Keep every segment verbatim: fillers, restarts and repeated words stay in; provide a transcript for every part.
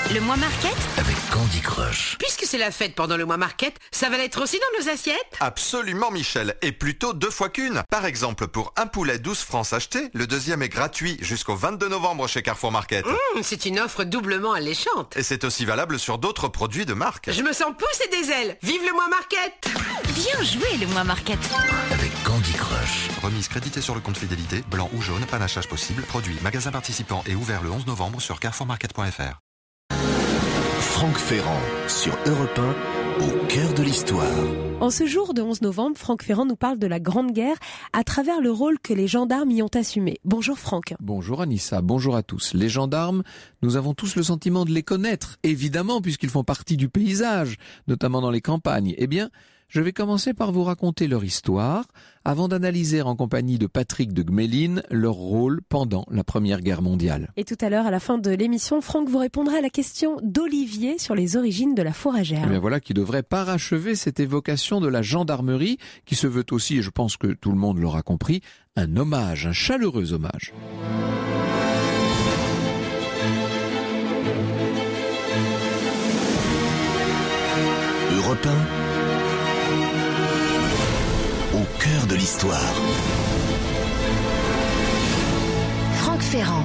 Le mois Market avec Candy Crush. Puisque c'est la fête pendant le mois Market, ça va l'être aussi dans nos assiettes? Absolument, Michel, et plutôt deux fois qu'une. Par exemple, pour un poulet douze francs acheté, le deuxième est gratuit jusqu'au vingt-deux novembre chez Carrefour Market. Mmh, c'est une offre doublement alléchante. Et c'est aussi valable sur d'autres produits de marque. Je me sens pousser des ailes. Vive le mois Market! Bien joué le mois Market. Avec Candy Crush. Remise créditée sur le compte fidélité, blanc ou jaune, panachage possible. Produit, magasin participant et ouvert le onze novembre sur carrefour market point f r. Franck Ferrand sur Europe un, au cœur de l'histoire. En ce jour de onze novembre, Franck Ferrand nous parle de la Grande Guerre à travers le rôle que les gendarmes y ont assumé. Bonjour Franck. Bonjour Anissa, bonjour à tous. Les gendarmes, nous avons tous le sentiment de les connaître, évidemment, puisqu'ils font partie du paysage, notamment dans les campagnes. Eh bien, je vais commencer par vous raconter leur histoire, avant d'analyser en compagnie de Patrick de Gmelin leur rôle pendant la Première Guerre mondiale. Et tout à l'heure, à la fin de l'émission, Franck vous répondra à la question d'Olivier sur les origines de la fourragère. Eh bien voilà qui devrait parachever cette évocation de la gendarmerie, qui se veut aussi, et je pense que tout le monde l'aura compris, un hommage, un chaleureux hommage. Europe un, au cœur de l'histoire. Franck Ferrand.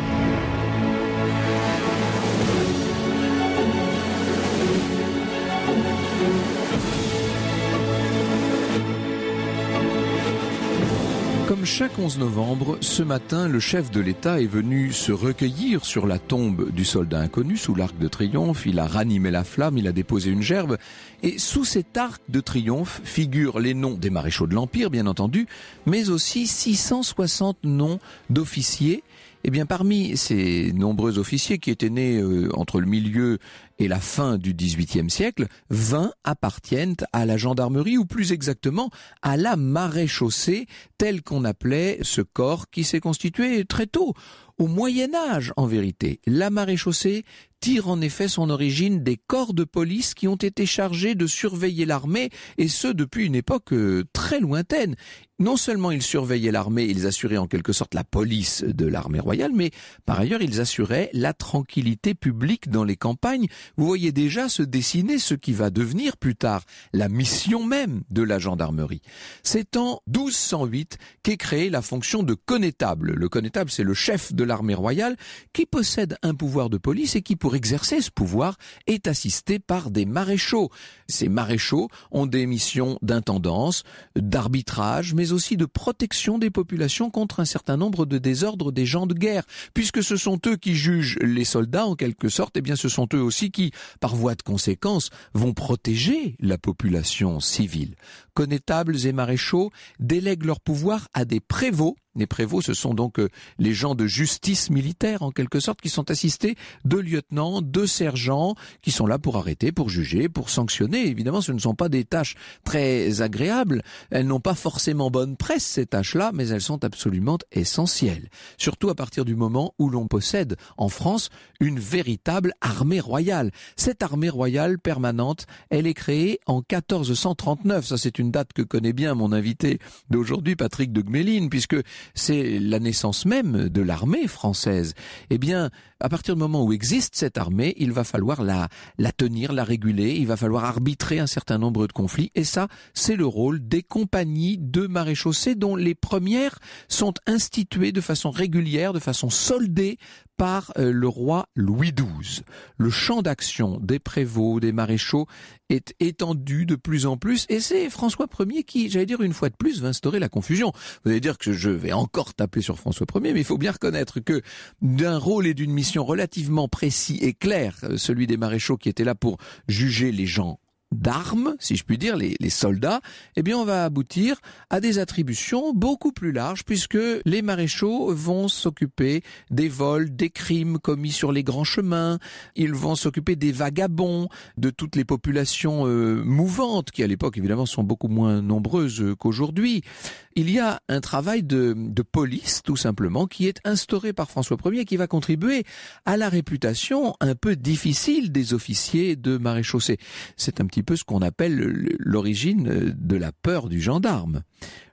Comme chaque onze novembre, ce matin, le chef de l'État est venu se recueillir sur la tombe du soldat inconnu sous l'Arc de Triomphe. Il a ranimé la flamme, il a déposé une gerbe. Et sous cet Arc de Triomphe figurent les noms des maréchaux de l'Empire, bien entendu, mais aussi six cent soixante noms d'officiers. Eh bien, parmi ces nombreux officiers qui étaient nés euh, entre le milieu et la fin du dix-huitième siècle, vingt appartiennent à la gendarmerie, ou plus exactement à la maréchaussée, tel qu'on appelait ce corps qui s'est constitué très tôt, au Moyen-Âge en vérité. La maréchaussée tire en effet son origine des corps de police qui ont été chargés de surveiller l'armée, et ce depuis une époque euh, très lointaine. Non seulement ils surveillaient l'armée, ils assuraient en quelque sorte la police de l'armée royale, mais par ailleurs ils assuraient la tranquillité publique dans les campagnes. Vous voyez déjà se dessiner ce qui va devenir plus tard la mission même de la gendarmerie. C'est en douze cent huit qu'est créée la fonction de connétable. Le connétable, c'est le chef de l'armée royale qui possède un pouvoir de police et qui, pour exercer ce pouvoir, est assisté par des maréchaux. Ces maréchaux ont des missions d'intendance, d'arbitrage, mais aussi de protection des populations contre un certain nombre de désordres des gens de guerre. Puisque ce sont eux qui jugent les soldats, en quelque sorte, eh bien ce sont eux aussi qui, par voie de conséquence, vont protéger la population civile. Connétables et maréchaux délèguent leur pouvoir à des prévôts. Les prévôts, ce sont donc euh, les gens de justice militaire, en quelque sorte, qui sont assistés de lieutenants, de sergents, qui sont là pour arrêter, pour juger, pour sanctionner. Évidemment, ce ne sont pas des tâches très agréables. Elles n'ont pas forcément bonne presse, ces tâches-là, mais elles sont absolument essentielles. Surtout à partir du moment où l'on possède, en France, une véritable armée royale. Cette armée royale permanente, elle est créée en quatorze cent trente-neuf. Ça, c'est une date que connaît bien mon invité d'aujourd'hui, Patrick de Gmelin, puisque c'est la naissance même de l'armée française. Eh bien, à partir du moment où existe cette armée, il va falloir la, la tenir, la réguler, il va falloir arbitrer un certain nombre de conflits, et ça, c'est le rôle des compagnies de maréchaussée, dont les premières sont instituées de façon régulière, de façon soldée, par euh, le roi Louis douze. Le champ d'action des prévôts, des maréchaux est étendu de plus en plus, et c'est François Ier qui, j'allais dire une fois de plus, va instaurer la confusion. Vous allez dire que je vais encore taper sur François Ier, mais il faut bien reconnaître que d'un rôle et d'une mission relativement précis et clair, celui des maréchaux qui étaient là pour juger les gens d'armes, si je puis dire, les, les soldats, eh bien on va aboutir à des attributions beaucoup plus larges, puisque les maréchaux vont s'occuper des vols, des crimes commis sur les grands chemins, ils vont s'occuper des vagabonds, de toutes les populations euh, mouvantes, qui à l'époque évidemment sont beaucoup moins nombreuses euh, qu'aujourd'hui. Il y a un travail de, de police, tout simplement, qui est instauré par François Ier, qui va contribuer à la réputation un peu difficile des officiers de maréchaussée. C'est un petit peu ce qu'on appelle l'origine de la peur du gendarme.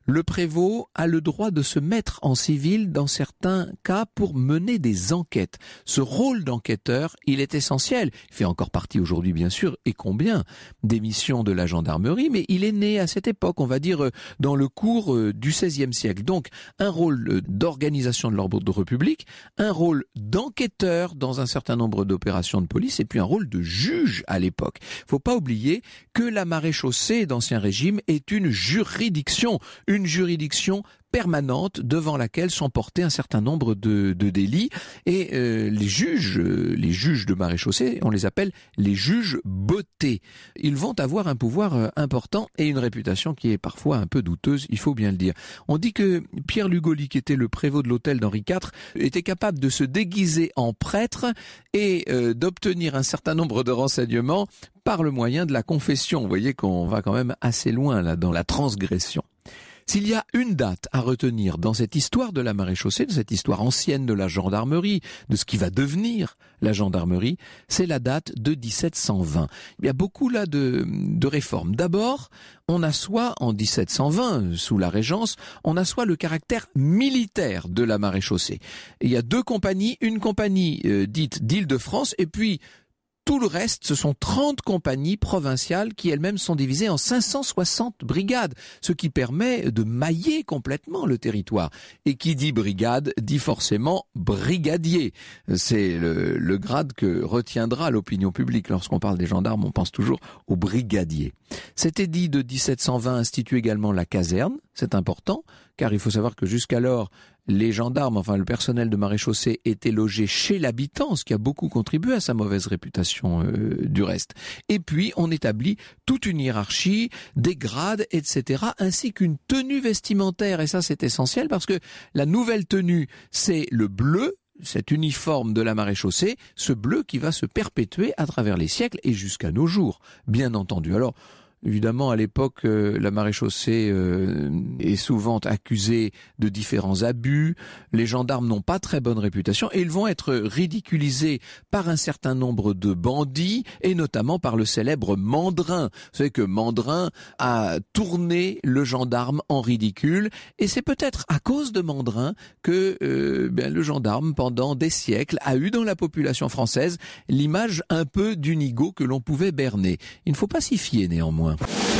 Le prévôt a le droit de se mettre en civil dans certains cas pour mener des enquêtes. Ce rôle d'enquêteur, il est essentiel. Il fait encore partie aujourd'hui, bien sûr, et combien, des missions de la gendarmerie, mais il est né à cette époque, on va dire, dans le cours du seizième siècle. Donc, un rôle d'organisation de l'ordre public, un rôle d'enquêteur dans un certain nombre d'opérations de police, et puis un rôle de juge à l'époque. Faut pas oublier que la maréchaussée d'Ancien Régime est une juridiction, une juridiction permanente devant laquelle sont portés un certain nombre de, de délits et euh, les juges, euh, les juges de maréchaussée, on les appelle les juges bottés. Ils vont avoir un pouvoir euh, important et une réputation qui est parfois un peu douteuse, il faut bien le dire. On dit que Pierre Lugoli, qui était le prévôt de l'hôtel d'Henri quatre, était capable de se déguiser en prêtre et euh, d'obtenir un certain nombre de renseignements par le moyen de la confession. Vous voyez qu'on va quand même assez loin là dans la transgression. S'il y a une date à retenir dans cette histoire de la maréchaussée, de cette histoire ancienne de la gendarmerie, de ce qui va devenir la gendarmerie, c'est la date de dix-sept cent vingt. Il y a beaucoup là de, de réformes. D'abord, on assoit en dix-sept cent vingt, sous la Régence, on assoit le caractère militaire de la maréchaussée. Il y a deux compagnies, une compagnie euh, dite d'Île-de-France et puis tout le reste, ce sont trente compagnies provinciales qui elles-mêmes sont divisées en cinq cent soixante brigades, ce qui permet de mailler complètement le territoire. Et qui dit brigade, dit forcément brigadier. C'est le, le grade que retiendra l'opinion publique. Lorsqu'on parle des gendarmes, on pense toujours aux brigadiers. Cet édit de dix-sept cent vingt institue également la caserne. C'est important, car il faut savoir que jusqu'alors, les gendarmes, enfin le personnel de maréchaussée était logé chez l'habitant, ce qui a beaucoup contribué à sa mauvaise réputation euh, du reste. Et puis on établit toute une hiérarchie, des grades, et cetera, ainsi qu'une tenue vestimentaire. Et ça c'est essentiel parce que la nouvelle tenue, c'est le bleu, cet uniforme de la maréchaussée, ce bleu qui va se perpétuer à travers les siècles et jusqu'à nos jours, bien entendu. Alors, évidemment, à l'époque, euh, la maréchaussée euh, est souvent accusée de différents abus. Les gendarmes n'ont pas très bonne réputation et ils vont être ridiculisés par un certain nombre de bandits et notamment par le célèbre Mandrin. Vous savez que Mandrin a tourné le gendarme en ridicule et c'est peut-être à cause de Mandrin que euh, ben, le gendarme, pendant des siècles, a eu dans la population française l'image un peu du nigaud que l'on pouvait berner. Il ne faut pas s'y fier néanmoins.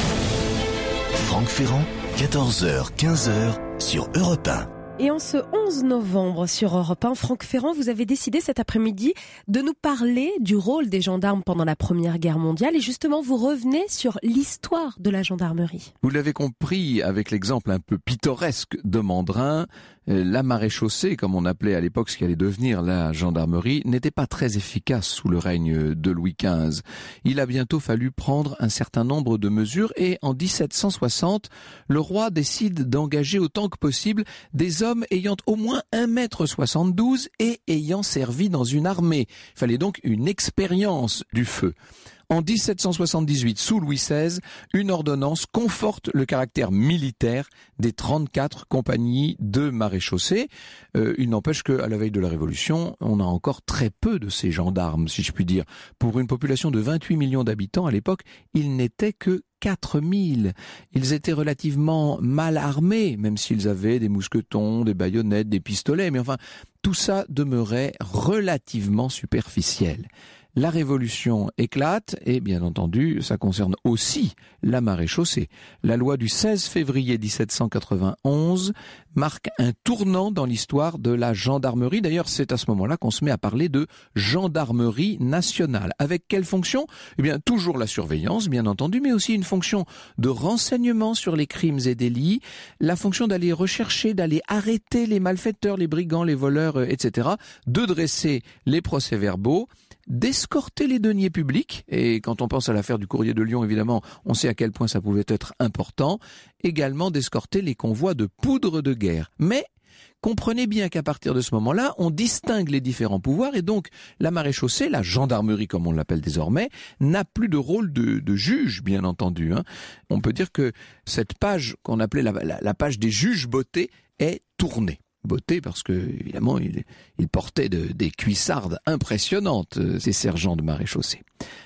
Franck Ferrand, quatorze heures quinze sur Europe un. Et en ce onze novembre sur Europe un, Franck Ferrand, vous avez décidé cet après-midi de nous parler du rôle des gendarmes pendant la Première Guerre mondiale et justement vous revenez sur l'histoire de la gendarmerie. Vous l'avez compris avec l'exemple un peu pittoresque de Mandrin, la maréchaussée, comme on appelait à l'époque ce qui allait devenir la gendarmerie, n'était pas très efficace sous le règne de Louis quinze. Il a bientôt fallu prendre un certain nombre de mesures et en dix-sept cent soixante, le roi décide d'engager autant que possible des hommes ayant au moins un mètre soixante-douze et ayant servi dans une armée. Il fallait donc une expérience du feu. En dix-sept cent soixante-dix-huit, sous Louis seize, une ordonnance conforte le caractère militaire des trente-quatre compagnies de maréchaussée. Euh, il n'empêche qu'à la veille de la Révolution, on a encore très peu de ces gendarmes, si je puis dire. Pour une population de vingt-huit millions d'habitants à l'époque, ils n'étaient que quatre mille. Ils étaient relativement mal armés, même s'ils avaient des mousquetons, des baïonnettes, des pistolets. Mais enfin, tout ça demeurait relativement superficiel. La Révolution éclate et bien entendu, ça concerne aussi la maréchaussée. La loi du seize février dix-sept cent quatre-vingt-onze marque un tournant dans l'histoire de la gendarmerie. D'ailleurs, c'est à ce moment-là qu'on se met à parler de gendarmerie nationale. Avec quelle fonction ? Eh bien, toujours la surveillance, bien entendu, mais aussi une fonction de renseignement sur les crimes et délits, la fonction d'aller rechercher, d'aller arrêter les malfaiteurs, les brigands, les voleurs, et cetera, de dresser les procès-verbaux, d'escorter les deniers publics, et quand on pense à l'affaire du Courrier de Lyon, évidemment, on sait à quel point ça pouvait être important, également d'escorter les convois de poudre de guerre. Mais comprenez bien qu'à partir de ce moment-là, on distingue les différents pouvoirs et donc la maréchaussée, la gendarmerie comme on l'appelle désormais, n'a plus de rôle de, de juge, bien entendu. Hein. On peut dire que cette page qu'on appelait la, la, la page des juges bottés est tournée. Beauté parce que évidemment il, il portait de, des cuissardes impressionnantes, ces sergents de maréchaussée.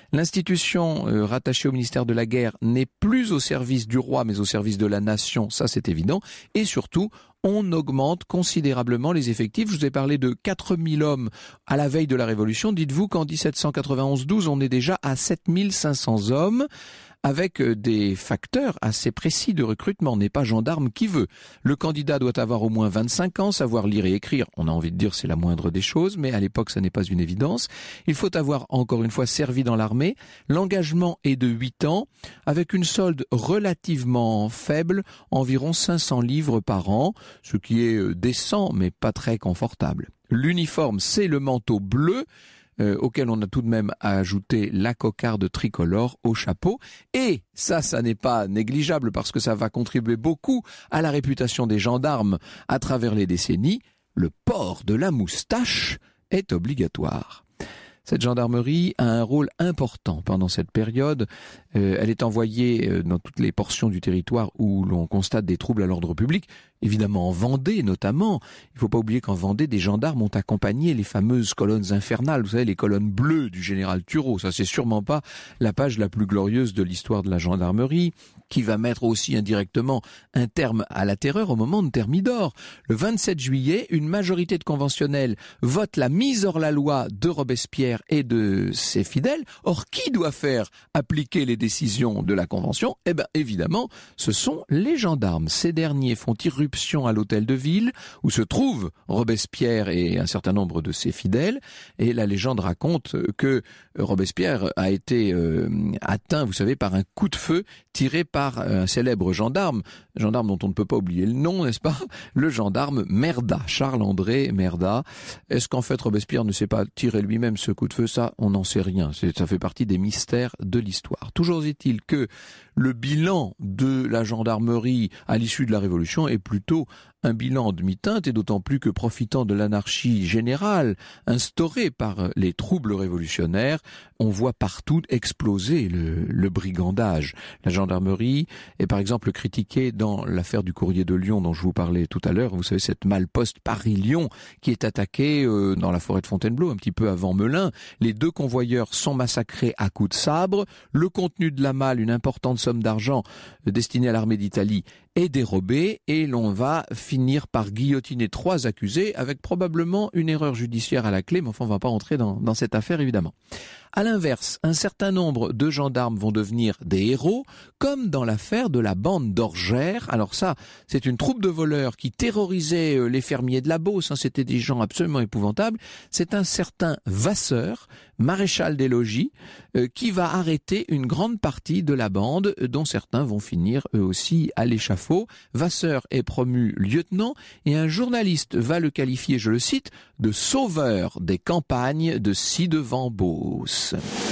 L'institution euh, rattachée au ministère de la Guerre n'est plus au service du roi, mais au service de la nation, ça c'est évident. Et surtout, on augmente considérablement les effectifs. Je vous ai parlé de quatre mille hommes à la veille de la Révolution. Dites-vous qu'en dix-sept cent quatre-vingt-onze douze, on est déjà à sept mille cinq cents hommes, avec des facteurs assez précis de recrutement. On n'est pas gendarme qui veut. Le candidat doit avoir au moins vingt-cinq ans, savoir lire et écrire. On a envie de dire c'est la moindre des choses, mais à l'époque, ça n'est pas une évidence. Il faut avoir, encore une fois, servi dans l'armée. L'engagement est de huit ans, avec une solde relativement faible, environ cinq cents livres par an, ce qui est décent, mais pas très confortable. L'uniforme, c'est le manteau bleu, Euh, auquel on a tout de même ajouté la cocarde tricolore au chapeau. Et ça, ça n'est pas négligeable parce que ça va contribuer beaucoup à la réputation des gendarmes à travers les décennies. Le port de la moustache est obligatoire. Cette gendarmerie a un rôle important pendant cette période. Euh, elle est envoyée euh, dans toutes les portions du territoire où l'on constate des troubles à l'ordre public. Évidemment en Vendée notamment. Il ne faut pas oublier qu'en Vendée, des gendarmes ont accompagné les fameuses colonnes infernales. Vous savez, les colonnes bleues du général Turreau. Ça, c'est sûrement pas la page la plus glorieuse de l'histoire de la gendarmerie, qui va mettre aussi indirectement un terme à la terreur au moment de Thermidor. Le vingt-sept juillet, une majorité de conventionnels vote la mise hors la loi de Robespierre et de ses fidèles. Or, qui doit faire appliquer les décisions de la Convention ? Eh bien, évidemment, ce sont les gendarmes. Ces derniers font irruption à l'hôtel de ville, où se trouvent Robespierre et un certain nombre de ses fidèles. Et la légende raconte que Robespierre a été euh, atteint, vous savez, par un coup de feu tiré par un célèbre gendarme, gendarme dont on ne peut pas oublier le nom, n'est-ce pas ? Le gendarme Merda, Charles-André Merda. Est-ce qu'en fait Robespierre ne s'est pas tiré lui-même ce coup de feu ? Ça, on n'en sait rien. C'est, ça fait partie des mystères de l'histoire. Toujours est-il que le bilan de la gendarmerie à l'issue de la Révolution est plutôt un bilan en demi-teinte, et d'autant plus que, profitant de l'anarchie générale instaurée par les troubles révolutionnaires, on voit partout exploser le, le brigandage. La gendarmerie est par exemple critiquée dans l'affaire du courrier de Lyon dont je vous parlais tout à l'heure. Vous savez, cette malle-poste Paris-Lyon qui est attaquée euh, dans la forêt de Fontainebleau, un petit peu avant Melun. Les deux convoyeurs sont massacrés à coups de sabre. Le contenu de la malle, une importante somme d'argent destinée à l'armée d'Italie, est dérobé, et l'on va finir par guillotiner trois accusés avec probablement une erreur judiciaire à la clé, mais enfin on ne va pas entrer dans, dans cette affaire évidemment. À l'inverse, un certain nombre de gendarmes vont devenir des héros, comme dans l'affaire de la bande d'Orgères. Alors ça, c'est une troupe de voleurs qui terrorisait les fermiers de la Beauce, hein, c'était des gens absolument épouvantables. C'est un certain Vasseur, maréchal des logis, euh, qui va arrêter une grande partie de la bande, dont certains vont finir eux aussi à l'échafaud. Vasseur est promu lieutenant, et un journaliste va le qualifier, je le cite, de sauveur des campagnes de ci-devant-Beauce.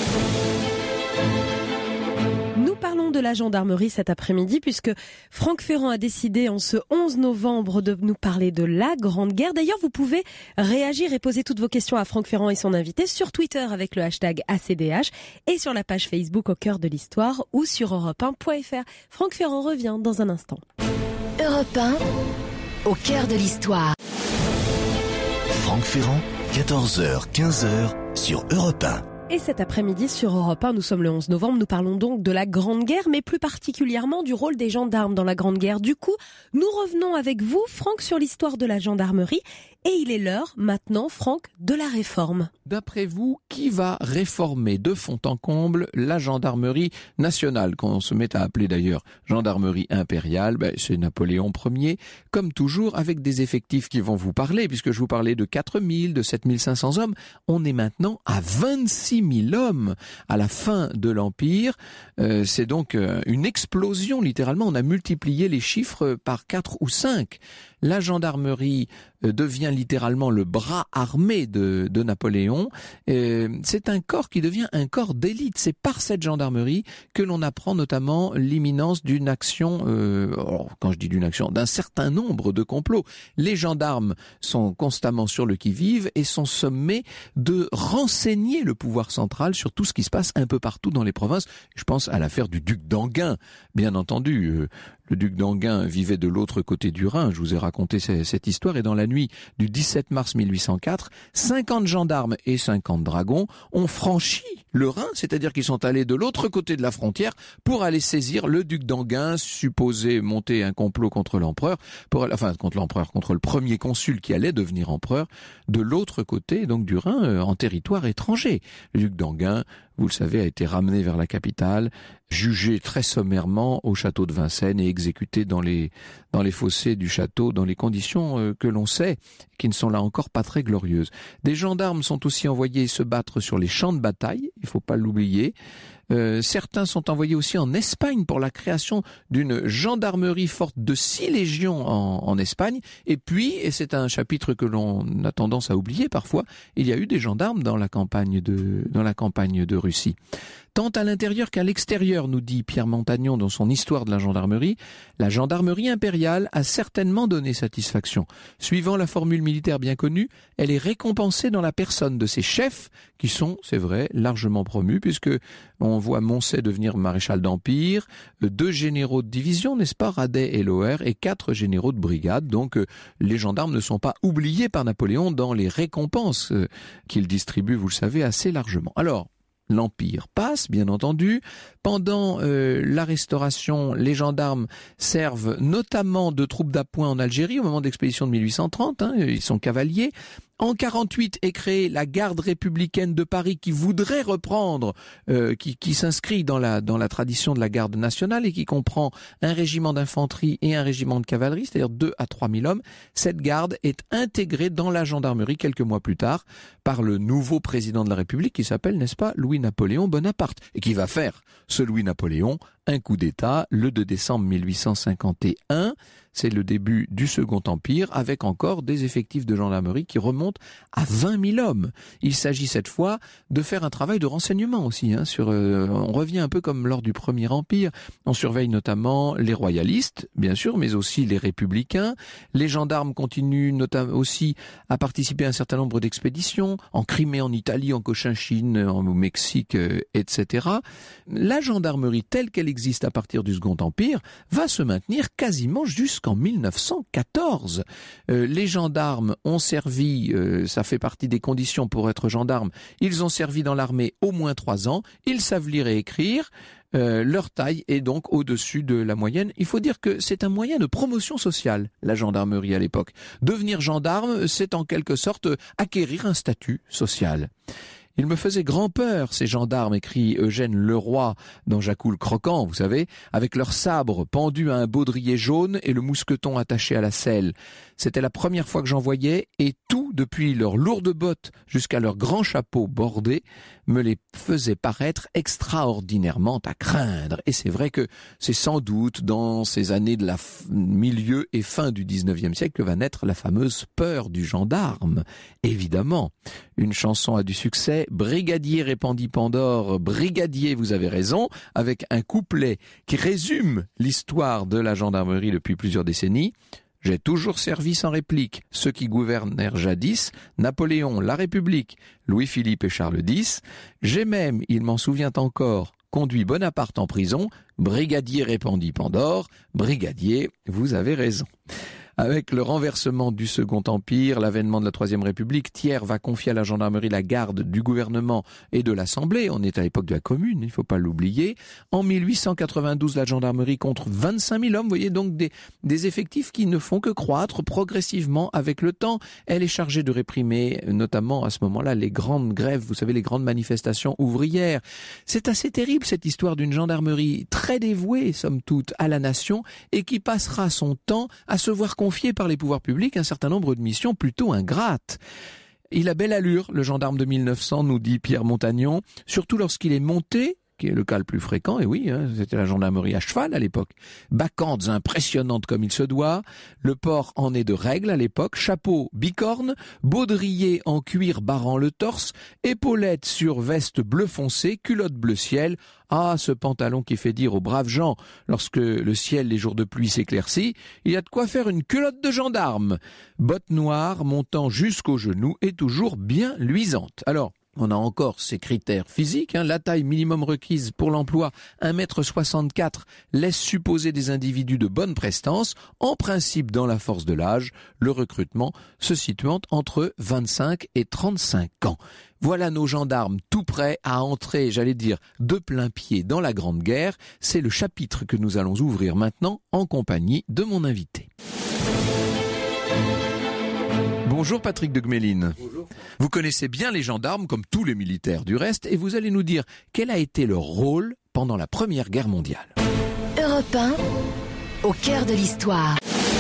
Nous parlons de la gendarmerie cet après-midi puisque Franck Ferrand a décidé en ce onze novembre de nous parler de la Grande Guerre. D'ailleurs, vous pouvez réagir et poser toutes vos questions à Franck Ferrand et son invité sur Twitter avec le hashtag A C D H et sur la page Facebook Au cœur de l'histoire ou sur europe un point f r. Franck Ferrand revient dans un instant. Europe un, au cœur de l'histoire. Franck Ferrand, quatorze heures quinze heures sur Europe un. Et cet après-midi sur Europe un, nous sommes le onze novembre, nous parlons donc de la Grande Guerre, mais plus particulièrement du rôle des gendarmes dans la Grande Guerre. Du coup, nous revenons avec vous, Franck, sur l'histoire de la gendarmerie. Et il est l'heure, maintenant, Franck, de la réforme. D'après vous, qui va réformer de fond en comble la gendarmerie nationale, qu'on se met à appeler d'ailleurs gendarmerie impériale? Ben, c'est Napoléon Ier, comme toujours, avec des effectifs qui vont vous parler, puisque je vous parlais de quatre mille, de sept mille cinq cents hommes. On est maintenant à vingt-six mille hommes à la fin de l'Empire. Euh, c'est donc euh, une explosion, littéralement. On a multiplié les chiffres par quatre ou cinq. La gendarmerie euh, devient littéralement le bras armé de, de Napoléon. Euh, c'est un corps qui devient un corps d'élite. C'est par cette gendarmerie que l'on apprend notamment l'imminence d'une action, euh, alors, quand je dis d'une action, d'un certain nombre de complots. Les gendarmes sont constamment sur le qui-vive et sont sommés de renseigner le pouvoir central sur tout ce qui se passe un peu partout dans les provinces. Je pense à l'affaire du duc d'Enghien, bien entendu. Euh, Le duc d'Enghien vivait de l'autre côté du Rhin, je vous ai raconté cette histoire, et dans la nuit du dix-sept mars mille huit cent quatre, cinquante gendarmes et cinquante dragons ont franchi le Rhin, c'est-à-dire qu'ils sont allés de l'autre côté de la frontière pour aller saisir le duc d'Enghien, supposé monter un complot contre l'empereur, pour, enfin contre l'empereur, contre le premier consul qui allait devenir empereur, de l'autre côté donc du Rhin, euh, en territoire étranger. Le duc d'Enghien, vous le savez, a été ramené vers la capitale, jugé très sommairement au château de Vincennes et exécuté dans les dans les fossés du château, dans les conditions euh, que l'on sait, qui ne sont là encore pas très glorieuses. Des gendarmes sont aussi envoyés se battre sur les champs de bataille, il ne faut pas l'oublier. Euh, certains sont envoyés aussi en Espagne pour la création d'une gendarmerie forte de six légions en, en Espagne. Et puis, et c'est un chapitre que l'on a tendance à oublier parfois, il y a eu des gendarmes dans la campagne de, dans la campagne de Russie. Tant à l'intérieur qu'à l'extérieur, nous dit Pierre Montagnon dans son Histoire de la gendarmerie, la gendarmerie impériale a certainement donné satisfaction. Suivant la formule militaire bien connue, elle est récompensée dans la personne de ses chefs, qui sont, c'est vrai, largement promus, puisque on voit Moncey devenir maréchal d'Empire, deux généraux de division, n'est-ce pas, Radet et Loher, et quatre généraux de brigade. Donc les gendarmes ne sont pas oubliés par Napoléon dans les récompenses qu'il distribue, vous le savez, assez largement. Alors, l'Empire passe, bien entendu. Pendant euh, la Restauration, les gendarmes servent notamment de troupes d'appoint en Algérie au moment de l'expédition de mille huit cent trente. Hein, ils sont cavaliers. En quarante-huit est créée la garde républicaine de Paris qui voudrait reprendre, euh, qui, qui s'inscrit dans la, dans la tradition de la garde nationale et qui comprend un régiment d'infanterie et un régiment de cavalerie, c'est-à-dire deux à trois mille hommes. Cette garde est intégrée dans la gendarmerie quelques mois plus tard par le nouveau président de la République qui s'appelle, n'est-ce pas, Louis-Napoléon Bonaparte et qui va faire, ce Louis-Napoléon, un coup d'État le deux décembre mille huit cent cinquante et un. C'est le début du Second Empire, avec encore des effectifs de gendarmerie qui remontent à vingt mille hommes. Il s'agit cette fois de faire un travail de renseignement aussi. Hein, sur, euh, on revient un peu comme lors du Premier Empire. On surveille notamment les royalistes, bien sûr, mais aussi les républicains. Les gendarmes continuent notamment aussi à participer à un certain nombre d'expéditions, en Crimée, en Italie, en Cochinchine, au Mexique, euh, et cetera. La gendarmerie telle qu'elle existe à partir du Second Empire va se maintenir quasiment jusqu'en mille neuf cent quatorze. Euh, les gendarmes ont servi, euh, ça fait partie des conditions pour être gendarme, ils ont servi dans l'armée au moins trois ans, ils savent lire et écrire, euh, leur taille est donc au-dessus de la moyenne. Il faut dire que c'est un moyen de promotion sociale, la gendarmerie à l'époque. Devenir gendarme, c'est en quelque sorte acquérir un statut social. Il me faisait grand peur, ces gendarmes, écrit Eugène Leroy dans Jacou le Croquant, vous savez, avec leurs sabres pendus à un baudrier jaune et le mousqueton attaché à la selle. C'était la première fois que j'en voyais, et tout, depuis leurs lourdes bottes jusqu'à leurs grands chapeaux bordés, me les faisait paraître extraordinairement à craindre. Et c'est vrai que c'est sans doute dans ces années de la f- milieu et fin du dix-neuvième siècle que va naître la fameuse peur du gendarme. Évidemment, une chanson a du succès, Brigadier répandit Pandore, Brigadier, vous avez raison, avec un couplet qui résume l'histoire de la gendarmerie depuis plusieurs décennies. J'ai toujours servi sans réplique ceux qui gouvernèrent jadis, Napoléon, la République, Louis-Philippe et Charles X. J'ai même, il m'en souvient encore, conduit Bonaparte en prison. Brigadier répandit Pandore, Brigadier, vous avez raison. Avec le renversement du Second Empire, l'avènement de la Troisième République, Thiers va confier à la gendarmerie la garde du gouvernement et de l'Assemblée. On est à l'époque de la Commune, il ne faut pas l'oublier. En mille huit cent quatre-vingt-douze, la gendarmerie compte vingt-cinq mille hommes. Vous voyez donc des, des effectifs qui ne font que croître progressivement avec le temps. Elle est chargée de réprimer, notamment à ce moment-là, les grandes grèves, vous savez, les grandes manifestations ouvrières. C'est assez terrible cette histoire d'une gendarmerie très dévouée, somme toute, à la nation et qui passera son temps à se voir confié par les pouvoirs publics un certain nombre de missions plutôt ingrates. Il a belle allure, le gendarme de mille neuf cents, nous dit Pierre Montagnon, surtout lorsqu'il est monté, qui est le cas le plus fréquent, et oui, hein, c'était la gendarmerie à cheval à l'époque. Bacchantes impressionnantes comme il se doit, le port en est de règle à l'époque, chapeau bicorne, baudrier en cuir barrant le torse, épaulettes sur veste bleu foncé, culotte bleu ciel. Ah, ce pantalon qui fait dire aux braves gens, lorsque le ciel les jours de pluie s'éclaircit, il y a de quoi faire une culotte de gendarme. Bottes noires montant jusqu'aux genoux et toujours bien luisantes. Alors, On a encore ces critères physiques, hein. La taille minimum requise pour l'emploi, un mètre soixante-quatre, laisse supposer des individus de bonne prestance, en principe dans la force de l'âge, le recrutement se situant entre vingt-cinq et trente-cinq ans. Voilà nos gendarmes tout prêts à entrer, j'allais dire, de plein pied dans la Grande Guerre. C'est le chapitre que nous allons ouvrir maintenant en compagnie de mon invité. Bonjour Patrick de Gmelin. Bonjour. Vous connaissez bien les gendarmes, comme tous les militaires du reste, et vous allez nous dire quel a été leur rôle pendant la Première Guerre mondiale. Europe un, au cœur de l'histoire.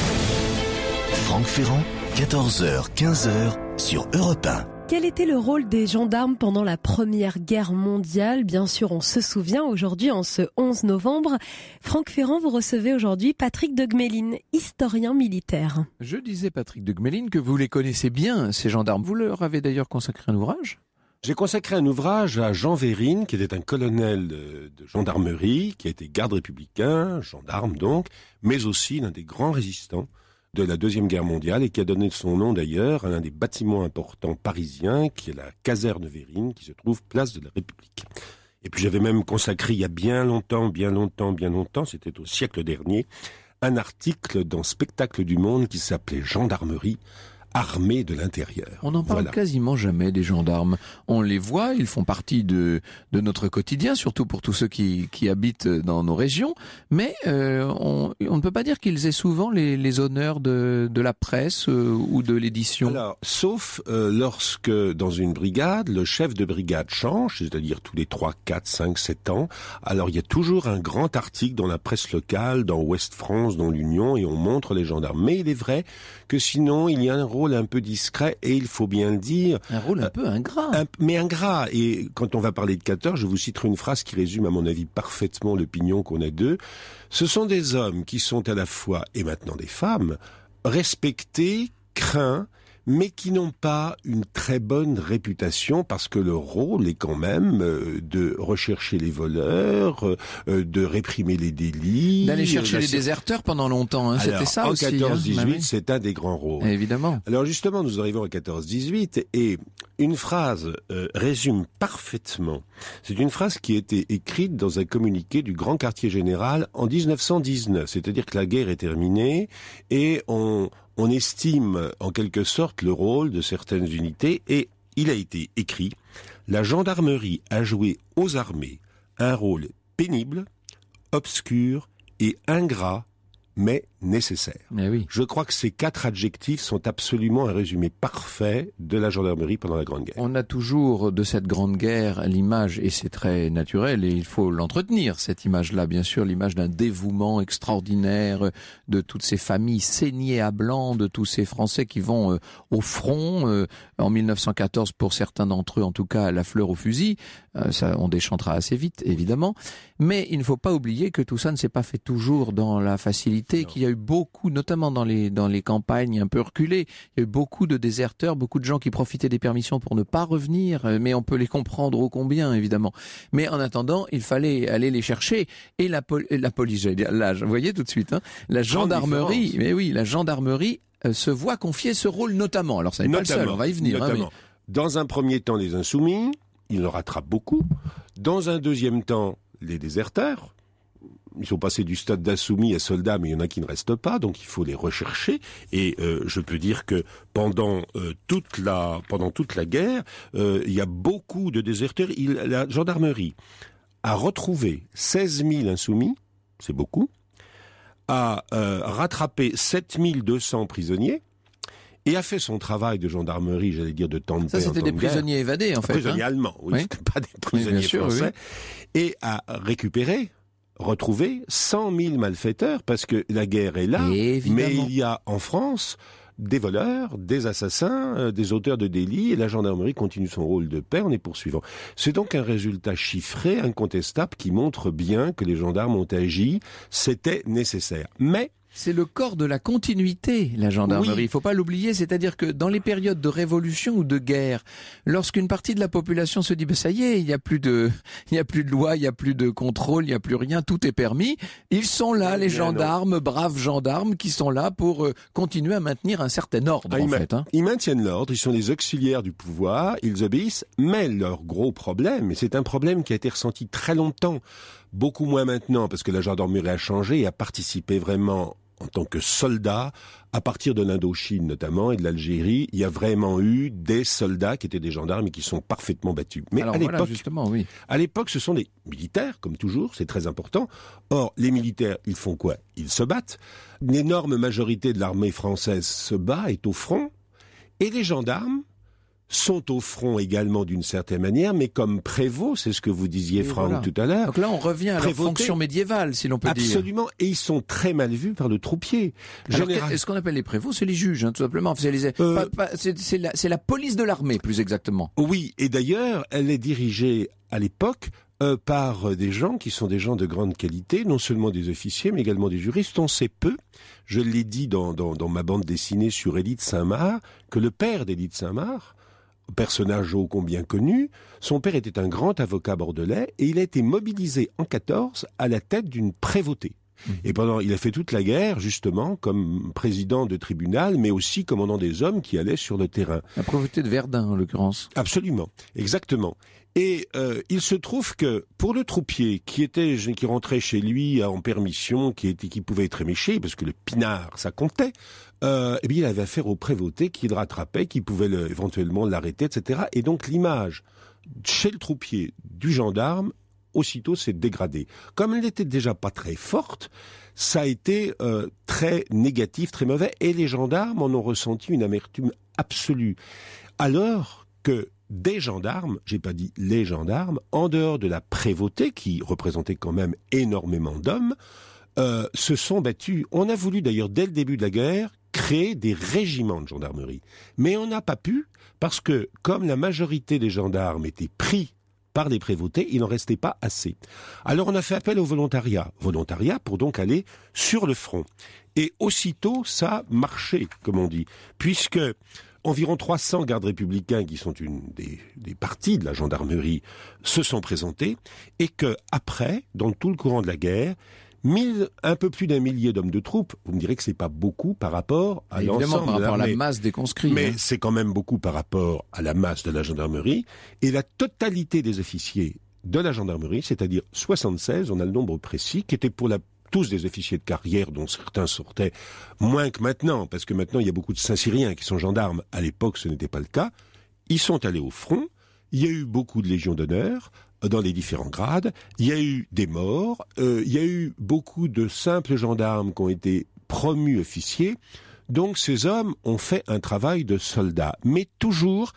Franck Ferrand, quatorze heures quinze sur Europe un. Quel était le rôle des gendarmes pendant la Première Guerre mondiale ? Bien sûr, on se souvient aujourd'hui, en ce onze novembre. Franck Ferrand, vous recevez aujourd'hui Patrick de Gmelin, historien militaire. Je disais, Patrick de Gmelin, que vous les connaissez bien, ces gendarmes. Vous leur avez d'ailleurs consacré un ouvrage ? J'ai consacré un ouvrage à Jean Vérine, qui était un colonel de, de gendarmerie, qui a été garde républicain, gendarme donc, mais aussi l'un des grands résistants de la Deuxième Guerre mondiale et qui a donné son nom d'ailleurs à l'un des bâtiments importants parisiens, qui est la caserne Vérine, qui se trouve place de la République. Et puis j'avais même consacré il y a bien longtemps, bien longtemps, bien longtemps, c'était au siècle dernier, un article dans Spectacle du Monde qui s'appelait Gendarmerie, armée de l'intérieur. On n'en parle voilà. quasiment jamais des gendarmes. On les voit, ils font partie de, de notre quotidien, surtout pour tous ceux qui, qui habitent dans nos régions, mais euh, on, on ne peut pas dire qu'ils aient souvent les, les honneurs de, de la presse euh, ou de l'édition. Alors, sauf euh, lorsque, dans une brigade, le chef de brigade change, c'est-à-dire tous les trois, quatre, cinq, sept ans, alors il y a toujours un grand article dans la presse locale, dans Ouest France, dans l'Union, et on montre les gendarmes. Mais il est vrai que sinon, il y a un rôle un peu discret, et il faut bien le dire. Un rôle un peu ingrat. Un, mais ingrat. Et quand on va parler de quatorze, je vous citerai une phrase qui résume, à mon avis, parfaitement l'opinion qu'on a d'eux. Ce sont des hommes qui sont à la fois, et maintenant des femmes, respectés, craints, mais qui n'ont pas une très bonne réputation parce que leur rôle est quand même euh, de rechercher les voleurs, euh, de réprimer les délits. D'aller chercher euh, les déserteurs pendant longtemps, hein. Alors, C'était ça en aussi. En quatorze dix-huit, hein. Bah oui. C'est un des grands rôles. Évidemment. Alors justement, nous arrivons à quatorze dix-huit et une phrase euh, résume parfaitement. C'est une phrase qui a été écrite dans un communiqué du Grand Quartier Général en dix-neuf cent dix-neuf. C'est-à-dire que la guerre est terminée et on... On estime en quelque sorte le rôle de certaines unités et il a été écrit « La gendarmerie a joué aux armées un rôle pénible, obscur et ingrat, mais nécessaire. » Mais oui. Je crois que ces quatre adjectifs sont absolument un résumé parfait de la gendarmerie pendant la Grande Guerre. On a toujours de cette Grande Guerre l'image, et c'est très naturel, et il faut l'entretenir, cette image-là, bien sûr, l'image d'un dévouement extraordinaire de toutes ces familles saignées à blanc, de tous ces Français qui vont euh, au front, euh, en mille neuf cent quatorze, pour certains d'entre eux, en tout cas, la fleur au fusil. Euh, ça, on déchantera assez vite, évidemment. Mais il ne faut pas oublier que tout ça ne s'est pas fait toujours dans la facilité, non. Qu'il y a eu beaucoup, notamment dans les, dans les campagnes un peu reculées, il y a eu beaucoup de déserteurs, beaucoup de gens qui profitaient des permissions pour ne pas revenir, mais on peut les comprendre ô combien, évidemment. Mais en attendant, il fallait aller les chercher. Et la, pol- la police, j'allais dire, là, vous voyez tout de suite, hein, la gendarmerie, mais oui, la gendarmerie euh, se voit confier ce rôle notamment. Alors ça n'est pas le seul, on va y venir. Hein, mais... Dans un premier temps, les insoumis, ils le rattrapent beaucoup. Dans un deuxième temps, les déserteurs. Ils sont passés du stade d'insoumis à soldats, mais il y en a qui ne restent pas, donc il faut les rechercher. Et euh, je peux dire que pendant euh, toute la pendant toute la guerre, euh, il y a beaucoup de déserteurs. Il, la gendarmerie a retrouvé seize mille insoumis, c'est beaucoup, a euh, rattrapé sept mille deux cents prisonniers. Et a fait son travail de gendarmerie, j'allais dire, de temps de Ça, paix. Ça, c'était des prisonniers évadés, en fait. Prisonniers hein. allemands, oui, oui. C'était pas des prisonniers oui, sûr, français. Oui. Et a récupéré, retrouvé cent mille malfaiteurs, parce que la guerre est là, mais il y a en France des voleurs, des assassins, euh, des auteurs de délits, et la gendarmerie continue son rôle de paix en les poursuivant. C'est donc un résultat chiffré, incontestable, qui montre bien que les gendarmes ont agi, c'était nécessaire. Mais C'est le corps de la continuité, la gendarmerie. Oui. Il ne faut pas l'oublier, c'est-à-dire que dans les périodes de révolution ou de guerre, lorsqu'une partie de la population se dit ben ça y est, il n'y a plus de, il n'y a plus de loi, il n'y a plus de contrôle, il n'y a plus rien, tout est permis. Ils sont là, les gendarmes, non. braves gendarmes, qui sont là pour euh, continuer à maintenir un certain ordre. Ah, en ils, fait, hein. ils maintiennent l'ordre, ils sont les auxiliaires du pouvoir, ils obéissent, mais leur gros problème, et c'est un problème qui a été ressenti très longtemps, beaucoup moins maintenant, parce que la gendarmerie a changé et a participé vraiment en tant que soldat, à partir de l'Indochine notamment et de l'Algérie, il y a vraiment eu des soldats qui étaient des gendarmes et qui sont parfaitement battus. Mais Alors, à l'époque, voilà, justement, oui. à l'époque, ce sont des militaires, comme toujours, c'est très important. Or, les militaires, ils font quoi? Ils se battent. Une énorme majorité de l'armée française se bat, est au front, et les gendarmes sont au front également d'une certaine manière, mais comme prévôt, c'est ce que vous disiez, Et Franck, voilà. tout à l'heure. Donc là, on revient à leur fonction médiévale, si l'on peut dire. Absolument, et ils sont très mal vus par le troupier. Alors, Général... ce qu'on appelle les prévôts, c'est les juges, hein, tout simplement. C'est, les... Euh... pas, pas, c'est, c'est, la, c'est la police de l'armée, plus exactement. Oui, et d'ailleurs, elle est dirigée à l'époque euh, par des gens qui sont des gens de grande qualité, non seulement des officiers, mais également des juristes. On sait peu, je l'ai dit dans, dans, dans ma bande dessinée sur Élie de Saint-Marc, que le père d'Élie de Saint-Marc, personnage ô combien connu, son père était un grand avocat bordelais et il a été mobilisé en quatorze à la tête d'une prévôté. Mmh. Et pendant, il a fait toute la guerre, justement, comme président de tribunal, mais aussi commandant des hommes qui allaient sur le terrain. La prévôté de Verdun, en l'occurrence. Absolument, exactement. Et euh, il se trouve que pour le troupier qui était qui rentrait chez lui en permission, qui était qui pouvait être éméché parce que le pinard ça comptait, euh, eh bien il avait affaire au prévôté qui le rattrapait, qui pouvait le, éventuellement l'arrêter, et cetera. Et donc l'image chez le troupier du gendarme aussitôt s'est dégradée. Comme elle n'était déjà pas très forte, ça a été euh, très négatif, très mauvais, et les gendarmes en ont ressenti une amertume absolue. Alors que des gendarmes, j'ai pas dit les gendarmes, en dehors de la prévôté, qui représentait quand même énormément d'hommes, euh, se sont battus. On a voulu d'ailleurs, dès le début de la guerre, créer des régiments de gendarmerie. Mais on n'a pas pu, parce que comme la majorité des gendarmes étaient pris par les prévôtés, il n'en restait pas assez. Alors on a fait appel au volontariat. Volontariat pour donc aller sur le front. Et aussitôt, ça marchait, comme on dit, puisque environ trois cents gardes républicains, qui sont une des, des parties de la gendarmerie, se sont présentés, et que après, dans tout le courant de la guerre, mille, un peu plus d'un millier d'hommes de troupes, vous me direz que c'est pas beaucoup par rapport à Évidemment, l'ensemble par de rapport l'armée, à la masse des conscrits. mais hein. c'est quand même beaucoup par rapport à la masse de la gendarmerie, et la totalité des officiers de la gendarmerie, c'est-à-dire soixante-seize, on a le nombre précis, qui étaient pour la tous des officiers de carrière dont certains sortaient moins que maintenant, parce que maintenant il y a beaucoup de Saint-Cyriens qui sont gendarmes. À l'époque, ce n'était pas le cas. Ils sont allés au front. Il y a eu beaucoup de légions d'honneur dans les différents grades. Il y a eu des morts. Euh, il y a eu beaucoup de simples gendarmes qui ont été promus officiers. Donc ces hommes ont fait un travail de soldats, mais toujours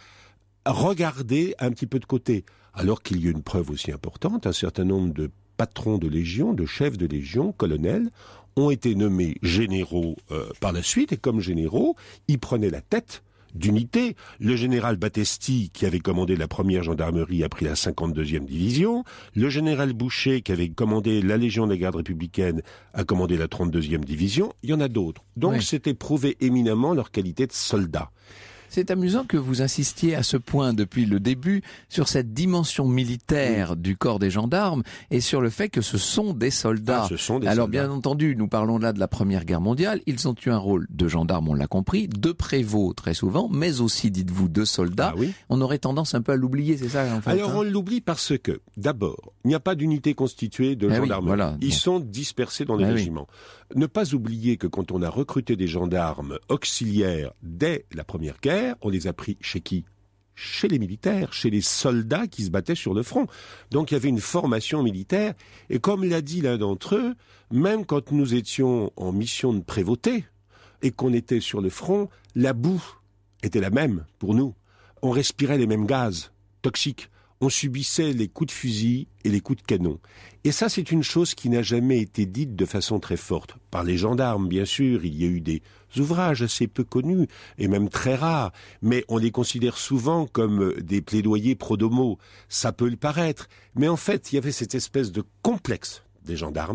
regardés un petit peu de côté. Alors qu'il y a une preuve aussi importante, un certain nombre de patrons de légion, de chefs de légion, colonels, ont été nommés généraux euh, par la suite, et comme généraux, ils prenaient la tête d'unités. Le général Battesti, qui avait commandé la première gendarmerie, a pris la cinquante-deuxième division. Le général Boucher, qui avait commandé la Légion des gardes républicaines, a commandé la trente-deuxième division. Il y en a d'autres. Donc oui. C'était prouvé éminemment leur qualité de soldats. C'est amusant que vous insistiez à ce point depuis le début sur cette dimension militaire oui. du corps des gendarmes et sur le fait que ce sont des soldats. Ah, ce sont des Alors soldats. Bien entendu, nous parlons là de la Première Guerre mondiale. Ils ont eu un rôle de gendarmes, on l'a compris, de prévôt très souvent, mais aussi, dites-vous, de soldats. Ah, oui. On aurait tendance un peu à l'oublier, c'est ça en fait. Alors hein on l'oublie parce que, d'abord, il n'y a pas d'unité constituée de ah gendarmerie. Oui, voilà. Ils bon. sont dispersés dans les ah régiments. Oui. Ne pas oublier que quand on a recruté des gendarmes auxiliaires dès la Première Guerre, on les a pris chez qui ? Chez les militaires, chez les soldats qui se battaient sur le front. Donc il y avait une formation militaire, et comme l'a dit l'un d'entre eux, même quand nous étions en mission de prévôté, et qu'on était sur le front, la boue était la même pour nous. On respirait les mêmes gaz toxiques. On subissait les coups de fusil et les coups de canon. Et ça, c'est une chose qui n'a jamais été dite de façon très forte. Par les gendarmes, bien sûr, il y a eu des ouvrages assez peu connus, et même très rares, mais on les considère souvent comme des plaidoyers pro-domo. Ça peut le paraître, mais en fait, il y avait cette espèce de complexe des gendarmes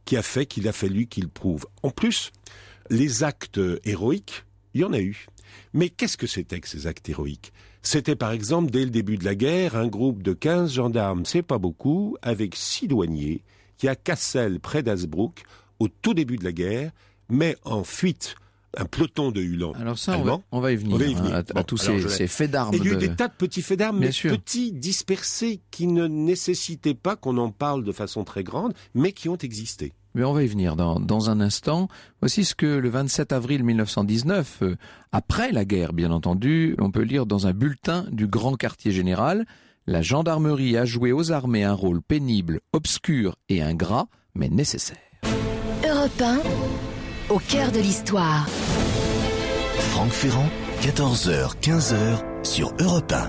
qui a fait qu'il a fallu qu'il prouve. En plus, les actes héroïques, il y en a eu. Mais qu'est-ce que c'était que ces actes héroïques ? C'était par exemple, dès le début de la guerre, un groupe de quinze gendarmes, c'est pas beaucoup, avec six douaniers, qui à Cassel, près d'Hazebrouck, au tout début de la guerre, met en fuite un peloton de Uhlans Alors ça, allemands. on va, on va y venir, On va y venir. hein, à, Bon, à tous alors ces, je ces faits d'armes. Et il y a eu de... des tas de petits faits d'armes, Bien mais sûr. petits, dispersés, qui ne nécessitaient pas qu'on en parle de façon très grande, mais qui ont existé. Mais on va y venir dans, dans un instant. Voici ce que le vingt-sept avril mille neuf cent dix-neuf, euh, après la guerre bien entendu, on peut lire dans un bulletin du Grand Quartier Général. La gendarmerie a joué aux armées un rôle pénible, obscur et ingrat, mais nécessaire. Europe un, au cœur de l'histoire. Franck Ferrand, quatorze heures quinze sur Europe un.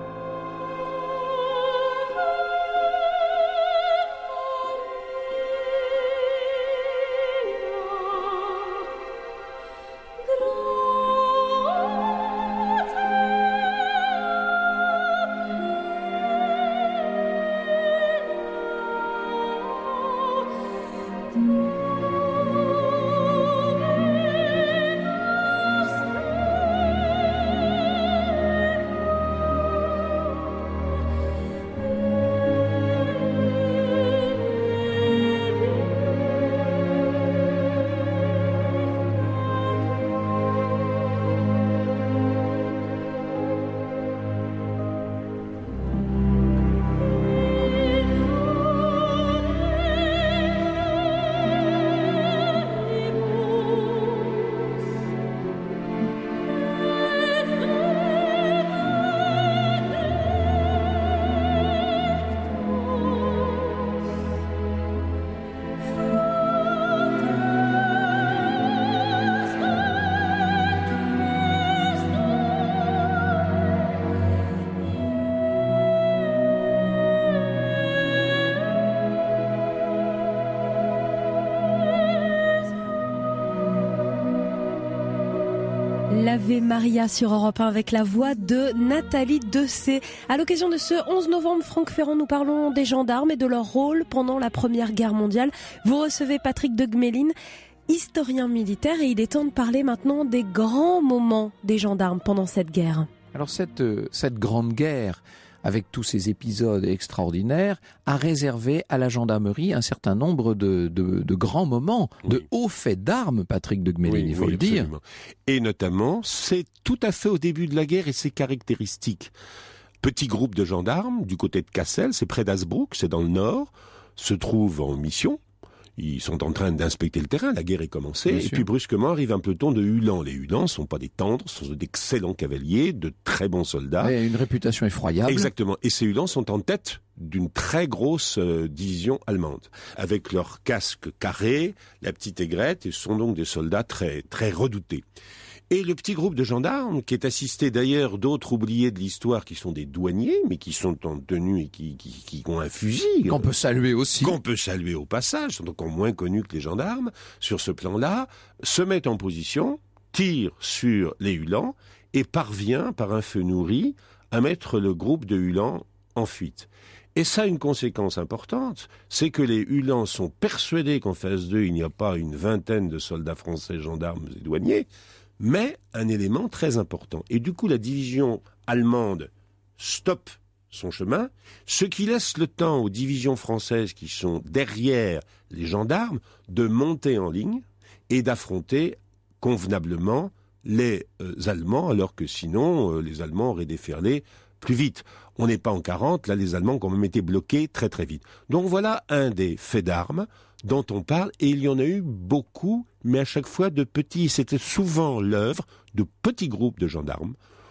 L'Ave Maria sur Europe un avec la voix de Nathalie Dessay. À l'occasion de ce onze novembre, Franck Ferrand, nous parlons des gendarmes et de leur rôle pendant la Première Guerre mondiale. Vous recevez Patrick de Gmelin, historien militaire, et il est temps de parler maintenant des grands moments des gendarmes pendant cette guerre. Alors cette, euh, cette grande guerre, avec tous ces épisodes extraordinaires, a réservé à la gendarmerie un certain nombre de, de, de grands moments, oui. de hauts faits d'armes, Patrick de Gmelin, oui, il faut oui, le dire. Absolument. Et notamment, c'est tout à fait au début de la guerre et c'est caractéristique. Petit groupe de gendarmes du côté de Cassel, c'est près d'Hazebrouck, c'est dans le nord, se trouve en mission. Ils sont en train d'inspecter le terrain, la guerre est commencée, Bien et sûr. Puis brusquement arrive un peloton de Uhlans. Les Uhlans ne sont pas des tendres, ce sont d'excellents cavaliers, de très bons soldats. Et une réputation effroyable. Exactement. Et ces Uhlans sont en tête d'une très grosse euh, division allemande, avec leurs casques carrés, la petite aigrette, et ce sont donc des soldats très, très redoutés. Et le petit groupe de gendarmes, qui est assisté d'ailleurs d'autres oubliés de l'histoire qui sont des douaniers, mais qui sont en tenue et qui, qui, qui ont un fusil. Qu'on peut saluer aussi. Qu'on peut saluer au passage, sont encore moins connus que les gendarmes, sur ce plan-là, se mettent en position, tirent sur les Uhlans et parvient, par un feu nourri, à mettre le groupe de Uhlans en fuite. Et ça a une conséquence importante, c'est que les Uhlans sont persuadés qu'en face d'eux, il n'y a pas une vingtaine de soldats français, gendarmes et douaniers, mais un élément très important. Et du coup, la division allemande stoppe son chemin, ce qui laisse le temps aux divisions françaises qui sont derrière les gendarmes de monter en ligne et d'affronter convenablement les euh, Allemands, alors que sinon, euh, les Allemands auraient déferlé plus vite. On n'est pas en quarante, là les Allemands ont quand même été bloqués très très vite. Donc voilà un des faits d'armes dont on parle, et il y en a eu beaucoup, mais à chaque fois de petits. C'était souvent l'œuvre de petits groupes de gendarmes,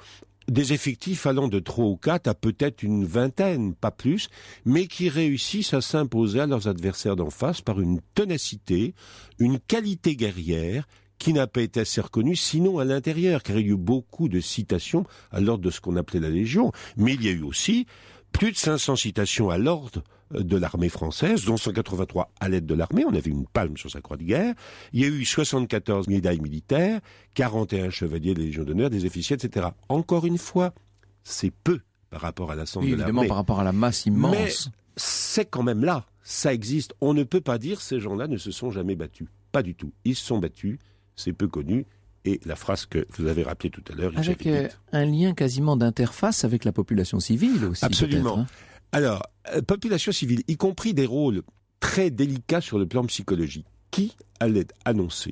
des effectifs allant de trois ou quatre à peut-être une vingtaine, pas plus, mais qui réussissent à s'imposer à leurs adversaires d'en face par une ténacité, une qualité guerrière qui n'a pas été assez reconnue, sinon à l'intérieur, car il y a eu beaucoup de citations à l'ordre de ce qu'on appelait la Légion, mais il y a eu aussi plus de cinq cents citations à l'ordre de l'armée française, dont cent quatre-vingt-trois à l'aide de l'armée, on avait une palme sur sa croix de guerre, il y a eu soixante-quatorze médailles militaires, quarante et un chevaliers de la Légion d'honneur, des officiers, et cetera. Encore une fois, c'est peu par rapport à l'ensemble oui, de l'armée. Évidemment, par rapport à la masse immense. Mais c'est quand même là. ça existe. On ne peut pas dire ces gens-là ne se sont jamais battus. Pas du tout. Ils se sont battus, c'est peu connu. Et la phrase que vous avez rappelée tout à l'heure, avec euh, un lien quasiment d'interface avec la population civile aussi. Absolument. Hein. Alors, euh, population civile, y compris des rôles très délicats sur le plan psychologique. Qui allait annoncer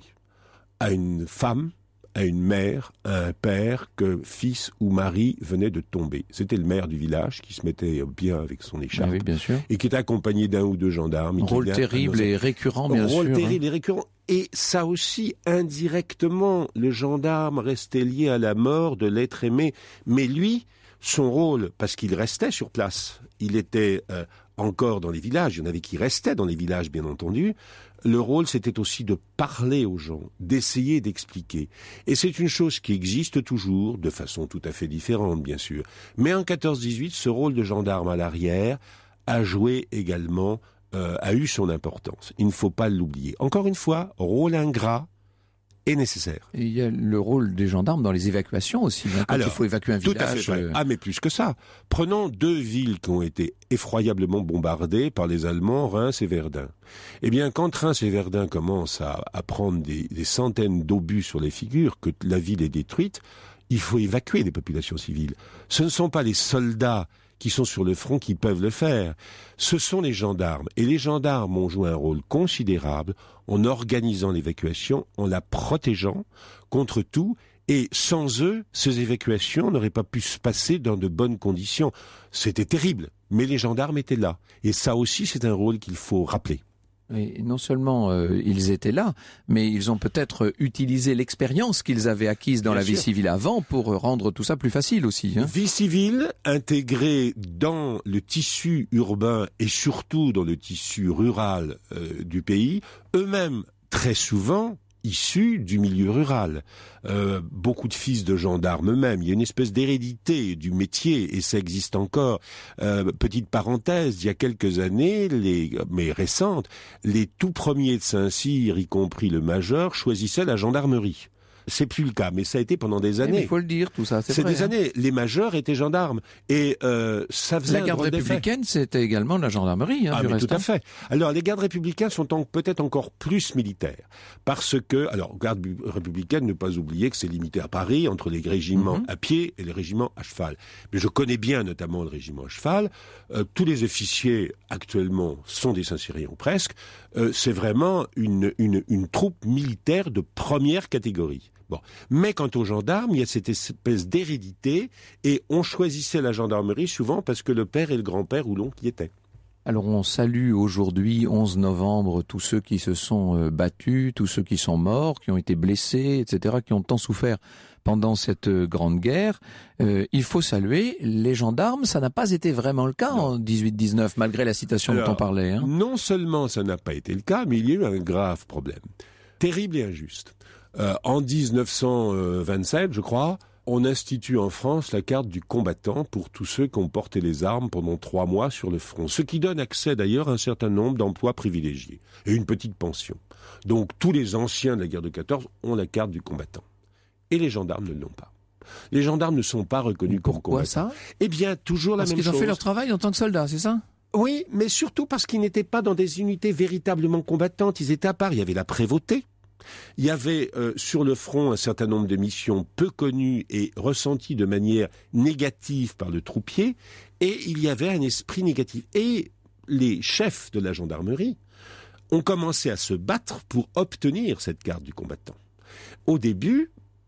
à une femme, à une mère, à un père que fils ou mari venait de tomber? C'était le maire du village qui se mettait bien avec son écharpe. Ah oui, bien sûr. Et qui était accompagné d'un ou deux gendarmes. Rôle terrible et récurrent, bien sûr. Rôle terrible et récurrent. Et ça aussi, indirectement, le gendarme restait lié à la mort de l'être aimé. Mais lui, son rôle, parce qu'il restait sur place, il était euh, encore dans les villages, il y en avait qui restaient dans les villages, bien entendu. Le rôle, c'était aussi de parler aux gens, d'essayer d'expliquer. Et c'est une chose qui existe toujours, de façon tout à fait différente, bien sûr. Mais en quatorze dix-huit, ce rôle de gendarme à l'arrière a joué également, euh, a eu son importance. Il ne faut pas l'oublier. Encore une fois, rôle ingrat est nécessaire. Et il y a le rôle des gendarmes dans les évacuations aussi. Hein, quand Alors, il faut évacuer un tout village. à fait vrai. Euh... Ah, mais plus que ça. Prenons deux villes qui ont été effroyablement bombardées par les Allemands, Reims et Verdun. Eh bien, quand Reims et Verdun commencent à, à prendre des, des centaines d'obus sur les figures, que la ville est détruite, il faut évacuer les populations civiles. Ce ne sont pas les soldats qui sont sur le front qui peuvent le faire. Ce sont les gendarmes. Et les gendarmes ont joué un rôle considérable en organisant l'évacuation, en la protégeant contre tout. Et sans eux, ces évacuations n'auraient pas pu se passer dans de bonnes conditions. C'était terrible, mais les gendarmes étaient là. Et ça aussi, c'est un rôle qu'il faut rappeler. Et non seulement euh, ils étaient là, mais ils ont peut-être utilisé l'expérience qu'ils avaient acquise dans Bien la vie sûr. civile avant pour rendre tout ça plus facile aussi. Hein. Vie civile intégrée dans le tissu urbain et surtout dans le tissu rural euh, du pays, eux-mêmes très souvent issus du milieu rural. Euh, beaucoup de fils de gendarmes eux-mêmes. Il y a une espèce d'hérédité du métier et ça existe encore. Euh, petite parenthèse, il y a quelques années, les, mais récentes, les tout premiers de Saint-Cyr, y compris le major, choisissaient la gendarmerie. C'est plus le cas, mais ça a été pendant des années. Il faut le dire, tout ça, c'est, c'est vrai, des hein. années. Les majeurs étaient gendarmes. Et euh, ça faisait La un garde drôle d'effet. républicaine, c'était également la gendarmerie. Hein, Ah, du mais reste, tout à hein. fait. Alors, les gardes républicains sont en, peut-être encore plus militaires. Parce que, alors, garde bu- républicaine, ne pas oublier que c'est limité à Paris, entre les régiments Mhm. à pied et les régiments à cheval. Mais je connais bien, notamment, le régiment à cheval. Euh, tous les officiers, actuellement, sont des Saint-Cyriens, presque. Euh, c'est vraiment une, une, une troupe militaire de première catégorie. Bon. Mais quant aux gendarmes, il y a cette espèce d'hérédité et on choisissait la gendarmerie souvent parce que le père et le grand-père ou l'oncle y étaient. Alors on salue aujourd'hui, onze novembre, tous ceux qui se sont euh, battus, tous ceux qui sont morts, qui ont été blessés, et cetera, qui ont tant souffert pendant cette euh, grande guerre. Euh, il faut saluer les gendarmes, ça n'a pas été vraiment le cas non. en dix-huit dix-neuf, malgré la citation Alors, dont on parlait. Hein. Non seulement ça n'a pas été le cas, mais il y a eu un grave problème. Terrible et injuste. Euh, en dix-neuf cent vingt-sept, je crois, on institue en France la carte du combattant pour tous ceux qui ont porté les armes pendant trois mois sur le front. Ce qui donne accès d'ailleurs à un certain nombre d'emplois privilégiés et une petite pension. Donc tous les anciens de la guerre de quatorze ont la carte du combattant. Et les gendarmes ne l'ont pas. Les gendarmes ne sont pas reconnus comme Pourquoi combattants. ça ? Eh bien, toujours la Parce même qu'ils chose. ont fait leur travail en tant que soldats, c'est ça ? Oui, mais surtout parce qu'ils n'étaient pas dans des unités véritablement combattantes. Ils étaient à part. Il y avait la prévôté. Il y avait euh, sur le front un certain nombre de missions peu connues et ressenties de manière négative par le troupier, et il y avait un esprit négatif. Et les chefs de la gendarmerie ont commencé à se battre pour obtenir cette carte du combattant. Au début,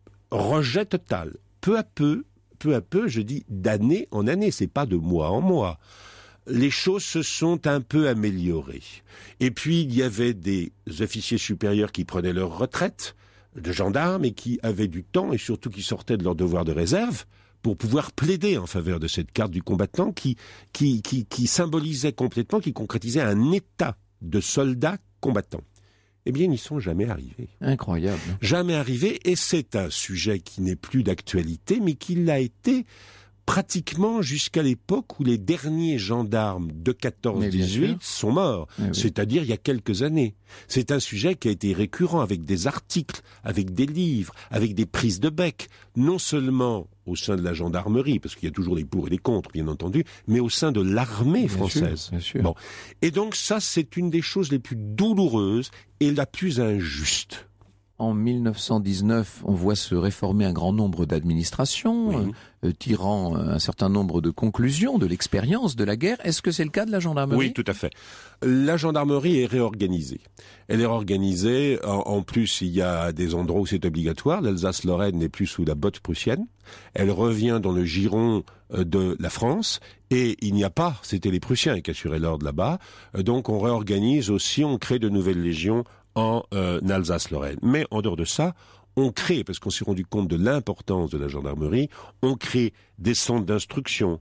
rejet total. Peu à peu, peu à peu, je dis d'année en année, c'est pas de mois en mois. Les choses se sont un peu améliorées. Et puis, il y avait des officiers supérieurs qui prenaient leur retraite de gendarmes et qui avaient du temps et surtout qui sortaient de leur devoir de réserve pour pouvoir plaider en faveur de cette carte du combattant qui, qui, qui, qui symbolisait complètement, qui concrétisait un état de soldats combattants. Eh bien, ils n'y sont jamais arrivés. Incroyable. Jamais arrivés, et c'est un sujet qui n'est plus d'actualité, mais qui l'a été pratiquement jusqu'à l'époque où les derniers gendarmes de quatorze dix-huit sont morts, oui. c'est-à-dire il y a quelques années. C'est un sujet qui a été récurrent avec des articles, avec des livres, avec des prises de bec, non seulement au sein de la gendarmerie, parce qu'il y a toujours les pour et les contre, bien entendu, mais au sein de l'armée bien française. Sûr, bien sûr. Bon. Et donc ça, c'est une des choses les plus douloureuses et la plus injuste. En mille neuf cent dix-neuf, on voit se réformer un grand nombre d'administrations, Oui. euh, tirant un certain nombre de conclusions de l'expérience de la guerre. Est-ce que c'est le cas de la gendarmerie ? Oui, tout à fait. La gendarmerie est réorganisée. Elle est réorganisée. En, en plus, il y a des endroits où c'est obligatoire. L'Alsace-Lorraine n'est plus sous la botte prussienne. Elle revient dans le giron de la France. Et il n'y a pas, c'était les Prussiens qui assuraient l'ordre là-bas. Donc on réorganise aussi, on crée de nouvelles légions en euh, Alsace-Lorraine. Mais en dehors de ça, on crée, parce qu'on s'est rendu compte de l'importance de la gendarmerie, on crée des centres d'instruction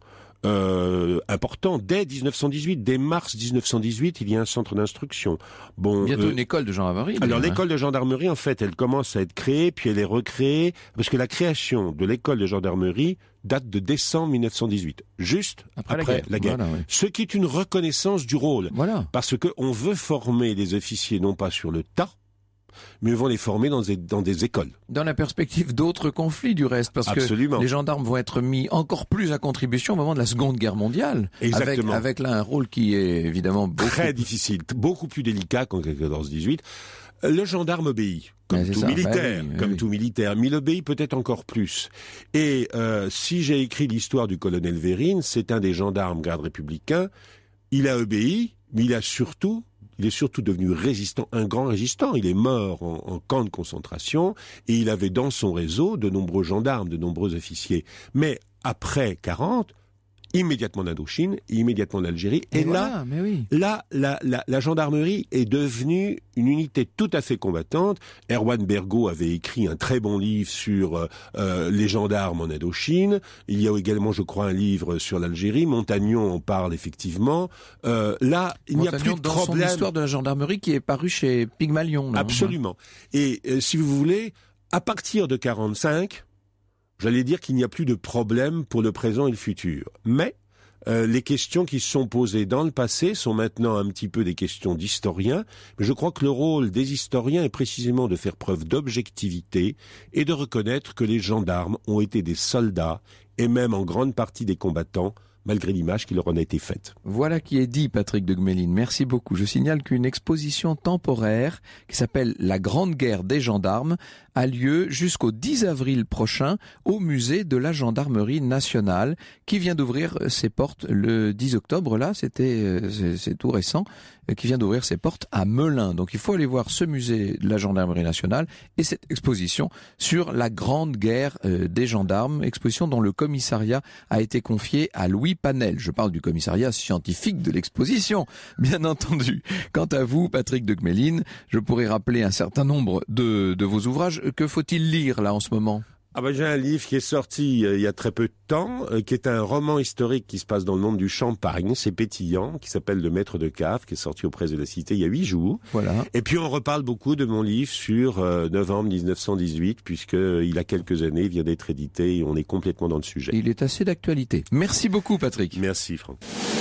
euh, importants. Dès dix-neuf cent dix-huit, dès mars dix-neuf cent dix-huit, il y a un centre d'instruction. Bon, bientôt euh, une école de gendarmerie. Alors hein. l'école de gendarmerie, en fait, elle commence à être créée, puis elle est recréée, parce que la création de l'école de gendarmerie date de décembre mille neuf cent dix-huit, juste après, après la guerre. La guerre. Voilà, oui. Ce qui est une reconnaissance du rôle. Voilà. Parce qu'on veut former les officiers non pas sur le tas, mais on va les former dans des, dans des écoles. Dans la perspective d'autres conflits du reste, parce Absolument. que les gendarmes vont être mis encore plus à contribution au moment de la Seconde Guerre mondiale. Exactement. Avec, avec là un rôle qui est évidemment beaucoup... Très difficile, beaucoup plus délicat qu'en quatorze dix-huit. Le gendarme obéit, comme Mais c'est tout ça. militaire, Bah oui, oui, comme oui. tout militaire, mais il obéit peut-être encore plus. Et euh, si j'ai écrit l'histoire du colonel Vérine, c'est un des gendarmes gardes républicains. Il a obéi, mais il a surtout, il est surtout devenu résistant, un grand résistant. Il est mort en, en camp de concentration et il avait dans son réseau de nombreux gendarmes, de nombreux officiers. Mais après quarante, immédiatement l'Indochine, immédiatement l'Algérie. Et, et voilà, là, mais oui. là la, la, la gendarmerie est devenue une unité tout à fait combattante. Erwan Bergot avait écrit un très bon livre sur euh, les gendarmes en Indochine. Il y a également, je crois, un livre sur l'Algérie. Montagnon en parle effectivement. Euh, là, il n'y a plus de dans problème. Son histoire de la gendarmerie qui est parue chez Pygmalion. Non Absolument. Et euh, si vous voulez, à partir de quarante-cinq... j'allais dire qu'il n'y a plus de problème pour le présent et le futur. Mais euh, les questions qui se sont posées dans le passé sont maintenant un petit peu des questions d'historiens. Mais je crois que le rôle des historiens est précisément de faire preuve d'objectivité et de reconnaître que les gendarmes ont été des soldats et même en grande partie des combattants, malgré l'image qui leur en a été faite. Voilà qui est dit, Patrick de Gmelin. Merci beaucoup. Je signale qu'une exposition temporaire qui s'appelle La Grande Guerre des Gendarmes a lieu jusqu'au dix avril prochain au musée de la Gendarmerie nationale qui vient d'ouvrir ses portes le dix octobre. Là, c'était, c'est, c'est tout récent, qui vient d'ouvrir ses portes à Melun. Donc il faut aller voir ce musée de la Gendarmerie nationale et cette exposition sur la Grande Guerre des Gendarmes, exposition dont le commissariat a été confié à Louis Panel. Je parle du commissariat scientifique de l'exposition, bien entendu. Quant à vous, Patrick de Gmelin, je pourrais rappeler un certain nombre de, de vos ouvrages. Que faut-il lire là en ce moment ? Ah ben, j'ai un livre qui est sorti euh, il y a très peu de temps, euh, qui est un roman historique qui se passe dans le monde du Champagne, c'est pétillant, qui s'appelle Le Maître de Cave, qui est sorti aux Presses de la Cité il y a huit jours. Voilà. Et puis on reparle beaucoup de mon livre sur euh, novembre dix-neuf cent dix-huit, puisque euh, il a quelques années, il vient d'être édité et on est complètement dans le sujet. Il est assez d'actualité. Merci beaucoup, Patrick. Merci, Franck.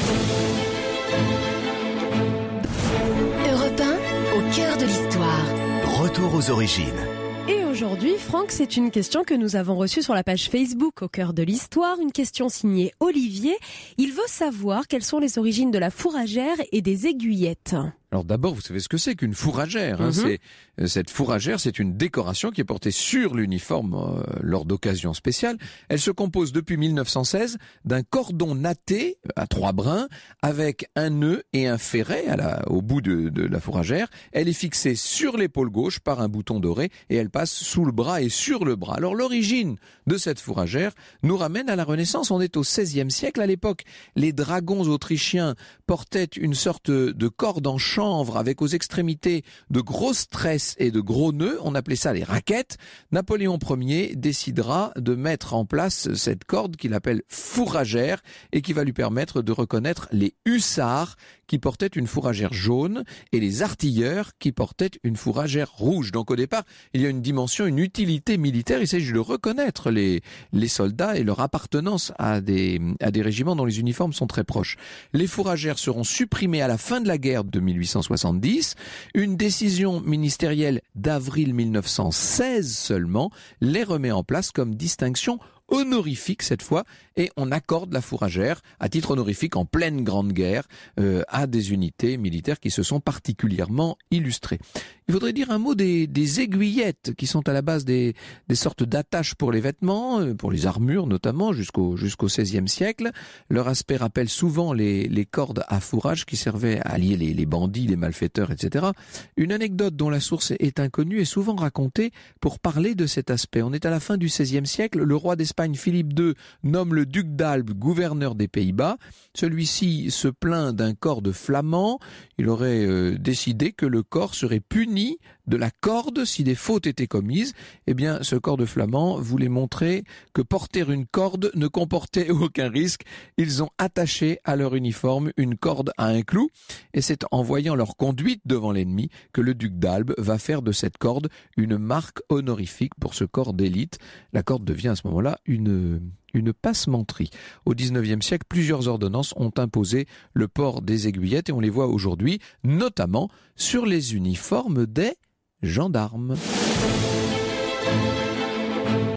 Europe un, au cœur de l'histoire. Retour aux origines. Et aujourd'hui, Franck, c'est une question que nous avons reçue sur la page Facebook au cœur de l'histoire, une question signée Olivier. Il veut savoir quelles sont les origines de la fourragère et des aiguillettes. Alors d'abord, vous savez ce que c'est qu'une fourragère, hein, Mm-hmm. c'est, cette fourragère, c'est une décoration qui est portée sur l'uniforme euh, lors d'occasions spéciales. Elle se compose depuis mille neuf cent seize d'un cordon natté à trois brins avec un nœud et un ferret à la, au bout de, de la fourragère. Elle est fixée sur l'épaule gauche par un bouton doré et elle passe sous le bras et sur le bras. Alors l'origine de cette fourragère nous ramène à la Renaissance. On est au seizième siècle. À l'époque, les dragons autrichiens portaient une sorte de corde en chanvre avec aux extrémités de grosses tresses et de gros nœuds. On appelait ça les raquettes. Napoléon Ier décidera de mettre en place cette corde qu'il appelle fourragère et qui va lui permettre de reconnaître les hussards qui portaient une fourragère jaune et les artilleurs qui portaient une fourragère rouge. Donc au départ, il y a une dimension, une utilité militaire. Il s'agit de reconnaître les, les soldats et leur appartenance à des, à des régiments dont les uniformes sont très proches. Les fourragères seront supprimées à la fin de la guerre de mille huit cent soixante-dix. Une décision ministérielle d'avril mille neuf cent seize seulement les remet en place comme distinction honorifique cette fois, et on accorde la fourragère à titre honorifique en pleine Grande Guerre euh, à des unités militaires qui se sont particulièrement illustrées. Il faudrait dire un mot des, des aiguillettes qui sont à la base des, des sortes d'attaches pour les vêtements, euh, pour les armures notamment, jusqu'au, jusqu'au seizième siècle. Leur aspect rappelle souvent les, les cordes à fourrage qui servaient à lier les, les bandits, les malfaiteurs, et cetera. Une anecdote dont la source est inconnue est souvent racontée pour parler de cet aspect. On est à la fin du seizième siècle, le roi d'Espagne Philippe deux nomme le duc d'Albe gouverneur des Pays-Bas. Celui-ci se plaint d'un corde flamand. Il aurait euh, décidé que le corps serait puni de la corde si des fautes étaient commises. Eh bien, ce corde flamand voulait montrer que porter une corde ne comportait aucun risque. Ils ont attaché à leur uniforme une corde à un clou, et c'est en voyant leur conduite devant l'ennemi que le duc d'Albe va faire de cette corde une marque honorifique pour ce corps d'élite. La corde devient à ce moment-là une... une passementerie. Au dix-neuvième siècle, plusieurs ordonnances ont imposé le port des aiguillettes et on les voit aujourd'hui, notamment sur les uniformes des gendarmes.